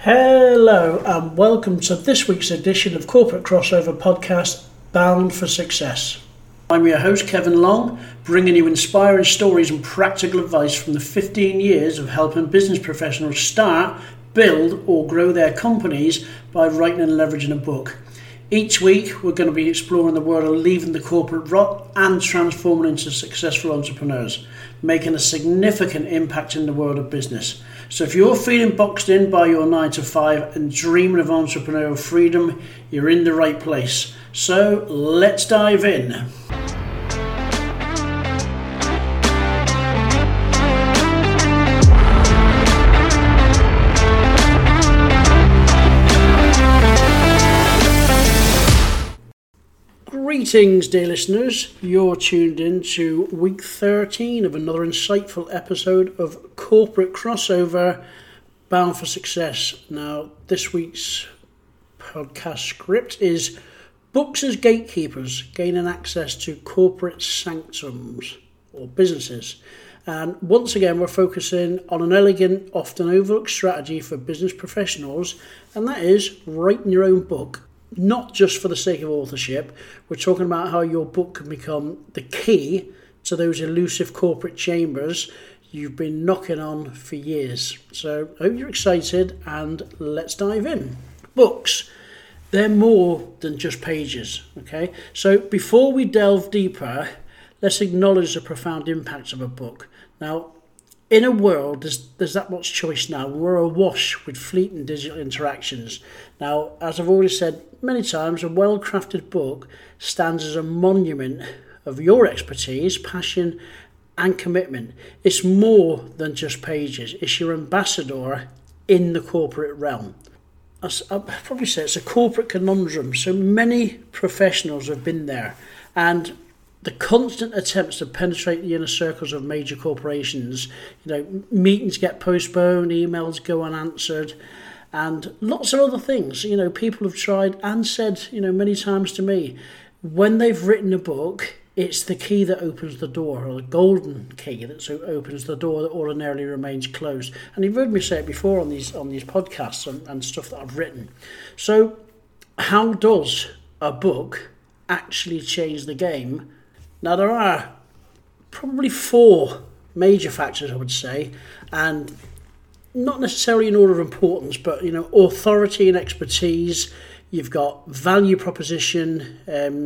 Hello and welcome to this week's edition of Corporate Crossover Podcast, Bound for Success. I'm your host, Kevin Long, bringing you inspiring stories and practical advice from the 15 years of helping business professionals start, build or grow their companies by writing and leveraging a book. Each week we're going to be exploring the world of leaving the corporate rut and transforming into successful entrepreneurs, making a significant impact in the world of business. So if you're feeling boxed in by your 9 to 5 and dreaming of entrepreneurial freedom, you're in the right place. So let's dive in. Greetings, dear listeners. You're tuned in to week 13 of another insightful episode of Corporate Crossover, Bound for Success. Now, this week's podcast script is Books as Gatekeepers, Gaining Access to Corporate Sanctums or Businesses. And once again, we're focusing on an elegant, often overlooked strategy for business professionals, and that is writing your own book. Not just for the sake of authorship. We're talking about how your book can become the key to those elusive corporate chambers you've been knocking on for years. So I hope you're excited and let's dive in. Books, they're more than just pages, okay? So before we delve deeper, let's acknowledge the profound impact of a book. Now, in a world, there's that much choice now. We're awash with fleeting digital interactions. Now, as I've already said many times, a well-crafted book stands as a monument of your expertise, passion, and commitment. It's more than just pages. It's your ambassador in the corporate realm. I'd probably say it's a corporate conundrum. So many professionals have been there, and the constant attempts to penetrate the inner circles of major corporations, meetings get postponed, emails go unanswered, and lots of other things. People have tried and said, many times to me, when they've written a book, it's the key that opens the door, or the golden key that opens the door that ordinarily remains closed. And you've heard me say it before on these podcasts and stuff that I've written. So how does a book actually change the game? Now, there are probably 4 major factors, I would say, and not necessarily in order of importance, but, authority and expertise. You've got value proposition,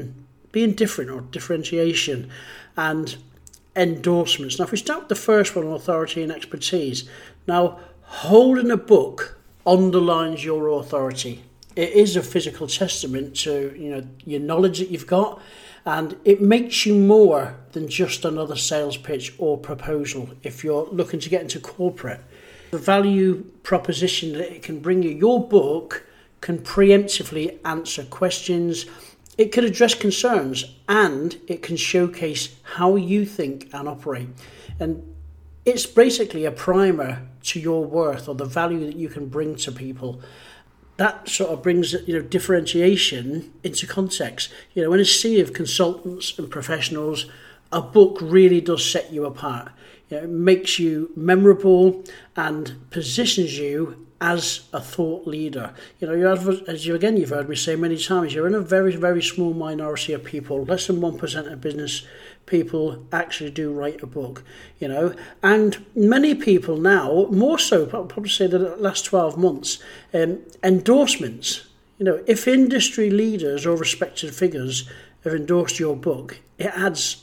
being different or differentiation, and endorsements. Now, if we start with the first one, authority and expertise. Now, holding a book underlines your authority. It is a physical testament to, your knowledge that you've got, and it makes you more than just another sales pitch or proposal if you're looking to get into corporate. The value proposition that it can bring you, your book can preemptively answer questions, it can address concerns, and it can showcase how you think and operate. And it's basically a primer to your worth or the value that you can bring to people. That sort of brings, differentiation into context. In a sea of consultants and professionals, a book really does set you apart. It makes you memorable and positions you as a thought leader. You've heard me say many times, you're in a very, very small minority of people. Less than 1% of business people actually do write a book, and many people now, more so, I'll probably say that the last 12 months, endorsements. If industry leaders or respected figures have endorsed your book, it adds,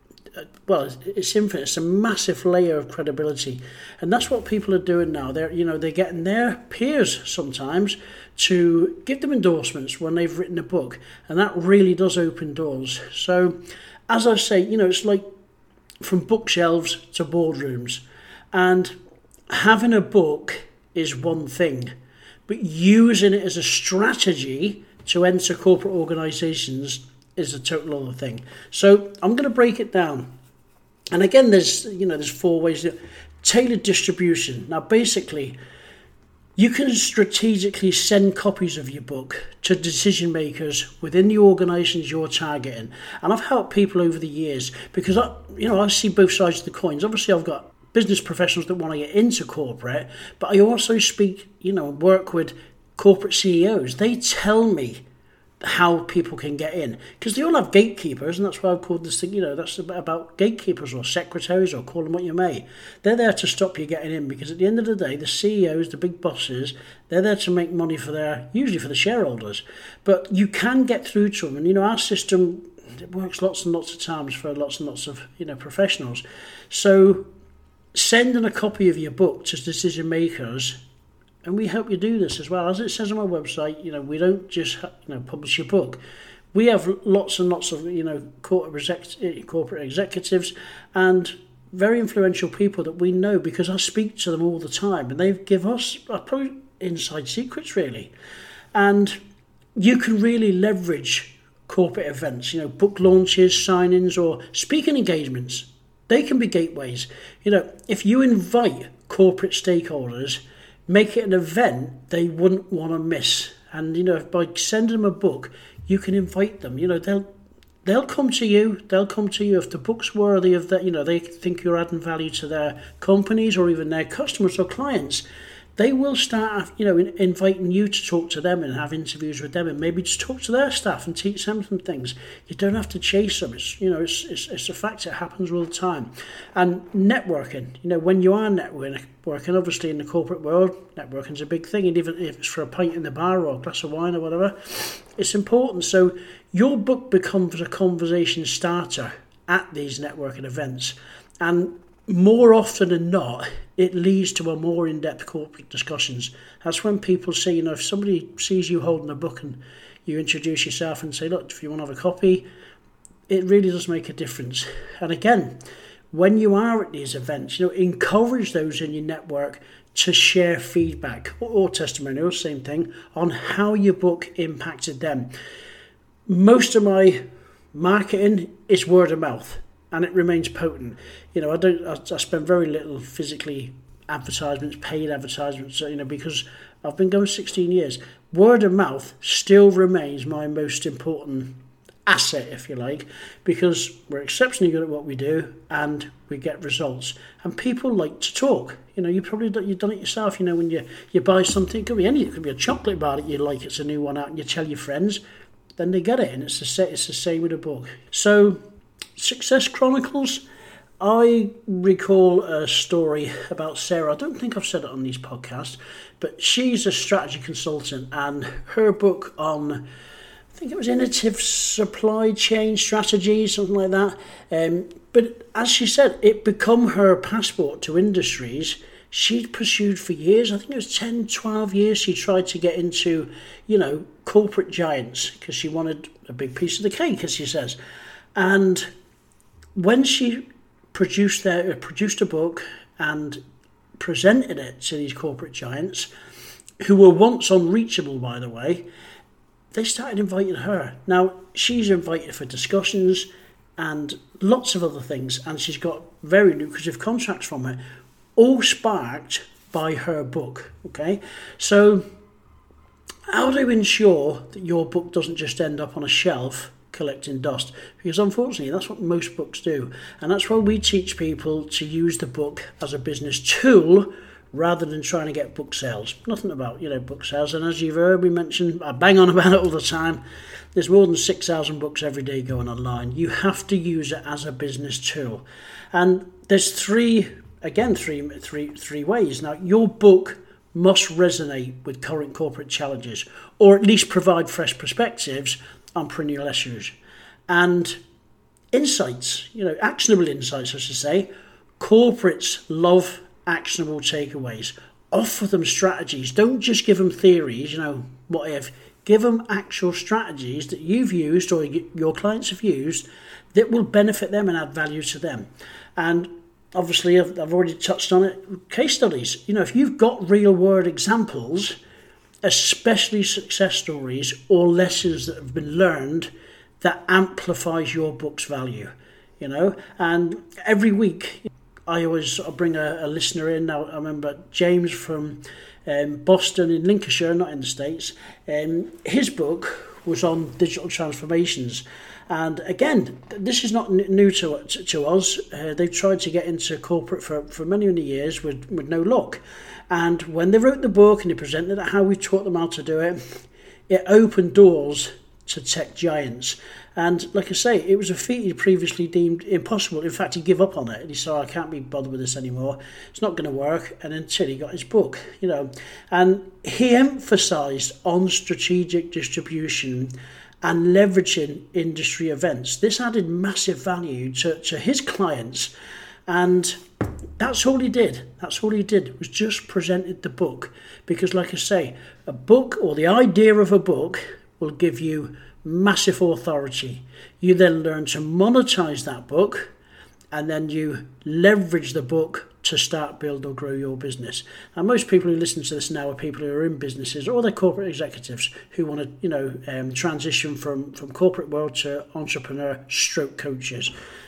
it's infinite. It's a massive layer of credibility, and that's what people are doing now. They're getting their peers sometimes to give them endorsements when they've written a book, and that really does open doors. So, as I say, it's like from bookshelves to boardrooms, and having a book is one thing, but using it as a strategy to enter corporate organisations is a total other thing. So I'm going to break it down. And again, there's 4 ways. Tailored distribution. Now, basically, you can strategically send copies of your book to decision makers within the organisations you're targeting. And I've helped people over the years because I see both sides of the coins. Obviously, I've got business professionals that want to get into corporate, but I also speak, work with corporate CEOs. They tell me how people can get in, because they all have gatekeepers, and that's why I've called this thing, that's about gatekeepers or secretaries, or call them what you may. They're there to stop you getting in, because at the end of the day, the CEOs, the big bosses, they're there to make money usually for the shareholders. But you can get through to them, and our system, it works lots and lots of times for lots and lots of professionals. So sending a copy of your book to decision makers, and we help you do this as well. As it says on my website, we don't just publish your book. We have lots and lots of corporate executives and very influential people that we know, because I speak to them all the time, and they give us probably inside secrets, really. And you can really leverage corporate events, book launches, sign-ins, or speaking engagements. They can be gateways. If you invite corporate stakeholders, make it an event they wouldn't want to miss. And, by sending them a book, you can invite them. They'll come to you. They'll come to you if the book's worthy of that. They think you're adding value to their companies or even their customers or clients. They will start, inviting you to talk to them and have interviews with them, and maybe just talk to their staff and teach them some things. You don't have to chase them. It's a fact. It happens all the time. And networking, when you are networking, obviously in the corporate world, networking's a big thing. And even if it's for a pint in the bar or a glass of wine or whatever, it's important. So your book becomes a conversation starter at these networking events. And more often than not, it leads to a more in-depth corporate discussions. That's when people say, if somebody sees you holding a book and you introduce yourself and say, look, if you want to have a copy, it really does make a difference. And again, when you are at these events, encourage those in your network to share feedback or testimonials, same thing, on how your book impacted them. Most of my marketing is word of mouth, and it remains potent. I spend very little physically advertisements, paid advertisements, because I've been going 16 years. Word of mouth still remains my most important asset, if you like, because we're exceptionally good at what we do and we get results. And people like to talk. You've done it yourself. When you buy something, it could be anything. It could be a chocolate bar that you like. It's a new one out, and you tell your friends, then they get it. And it's the same with a book. So, Success Chronicles. I recall a story about Sarah. I don't think I've said it on these podcasts, but she's a strategy consultant, and her book on, I think it was innovative supply chain strategy, something like that. But as she said, it become her passport to industries she'd pursued for years. I think it was 10, 12 years she tried to get into, corporate giants, because she wanted a big piece of the cake, as she says. And when she produced a book and presented it to these corporate giants, who were once unreachable, by the way, they started inviting her. Now, she's invited for discussions and lots of other things, and she's got very lucrative contracts from it, all sparked by her book, okay? So, how do you ensure that your book doesn't just end up on a shelf collecting dust? Because unfortunately that's what most books do, and that's why we teach people to use the book as a business tool rather than trying to get book sales. Nothing about book sales, and as you've heard me mention, I bang on about it all the time, there's more than 6,000 books every day going online. You have to use it as a business tool, and there's three ways. Now, your book must resonate with current corporate challenges, or at least provide fresh perspectives on perennial issues and insights, actionable insights, I should say. Corporates love actionable takeaways. Offer them strategies. Don't just give them theories, what if. Give them actual strategies that you've used or your clients have used that will benefit them and add value to them. And obviously, I've already touched on it, case studies. If you've got real world examples, especially success stories or lessons that have been learned, that amplifies your book's value, And every week, I always bring a listener in. Now, I remember James from Boston in Lincolnshire, not in the States. His book was on digital transformations, And again, this is not new to us. They've tried to get into corporate for many, many years with no luck. And when they wrote the book and they presented it how we taught them how to do it, it opened doors to tech giants. And like I say, it was a feat he previously deemed impossible. In fact, he gave up on it and he said, I can't be bothered with this anymore. It's not going to work. And until he got his book, and he emphasized on strategic distribution and leveraging industry events. This added massive value to his clients. And that's all he did. That's all he did, was just presented the book. Because like I say, a book, or the idea of a book, will give you massive authority. You then learn to monetize that book, and then you leverage the book to start, build or grow your business. And most people who listen to this now are people who are in businesses, or they're corporate executives who want to transition from corporate world to entrepreneur stroke coaches.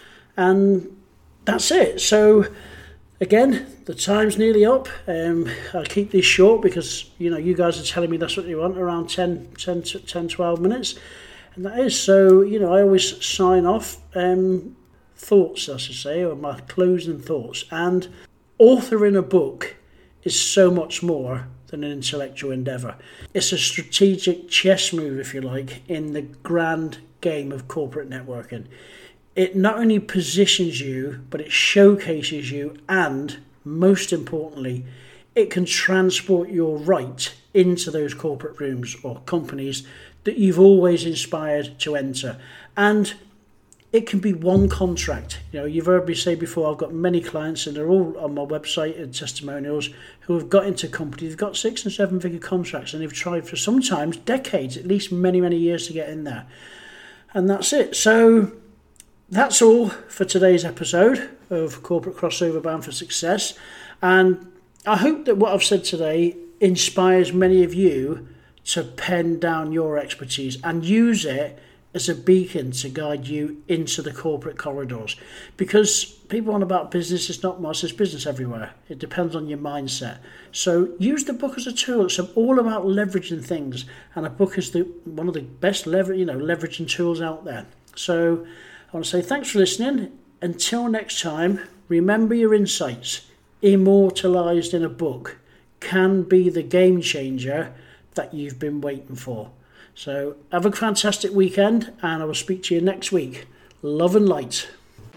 And that's it. So again, the time's nearly up. I'll keep this short because you guys are telling me that's what you want, around 10, 12 minutes. And that is, so, I always sign off thoughts, I should say, or my closing thoughts. And authoring a book is so much more than an intellectual endeavour. It's a strategic chess move, if you like, in the grand game of corporate networking. It not only positions you, but it showcases you, and most importantly, it can transport your right into those corporate rooms or companies that you've always inspired to enter. And it can be one contract. You've heard me say before, I've got many clients, and they're all on my website and testimonials, who have got into companies, they've got 6 and 7 figure contracts, and they've tried for sometimes decades, at least many, many years to get in there. And that's it. So that's all for today's episode of Corporate Crossover Bound for Success. And I hope that what I've said today inspires many of you to pen down your expertise and use it as a beacon to guide you into the corporate corridors. Because people on about business, it's not much, there's business everywhere. It depends on your mindset. So use the book as a tool. It's all about leveraging things, and a book is one of the best leveraging tools out there. So I want to say thanks for listening. Until next time, remember your insights, immortalized in a book, can be the game changer that you've been waiting for. So have a fantastic weekend, and I will speak to you next week. Love and light.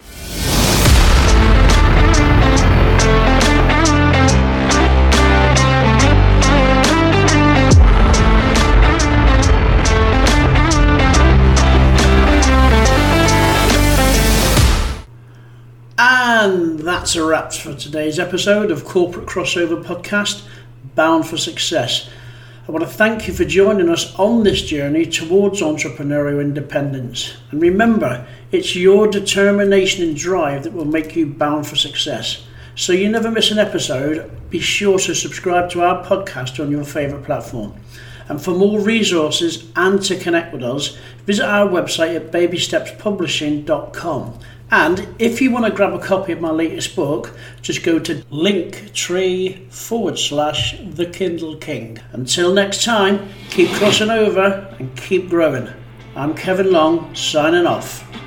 And that's a wrap for today's episode of Corporate Crossover Podcast, Bound for Success. I want to thank you for joining us on this journey towards entrepreneurial independence. And remember, it's your determination and drive that will make you bound for success. So you never miss an episode, be sure to subscribe to our podcast on your favourite platform. And for more resources and to connect with us, visit our website at babystepspublishing.com. And if you want to grab a copy of my latest book, just go to linktree/The Kindle King. Until next time, keep crossing over and keep growing. I'm Kevin Long, signing off.